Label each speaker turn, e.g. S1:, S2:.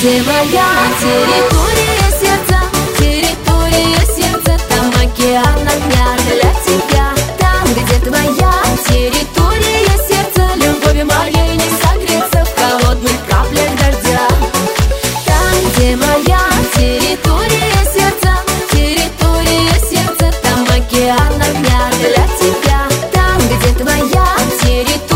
S1: где моя территория сердца, там океан огня для тебя. Там, где твоя территория сердца, любовью моей не согреться в холодных каплях дождя. Там, где моя территория сердца, там океан огня для тебя. Там, где твоя территория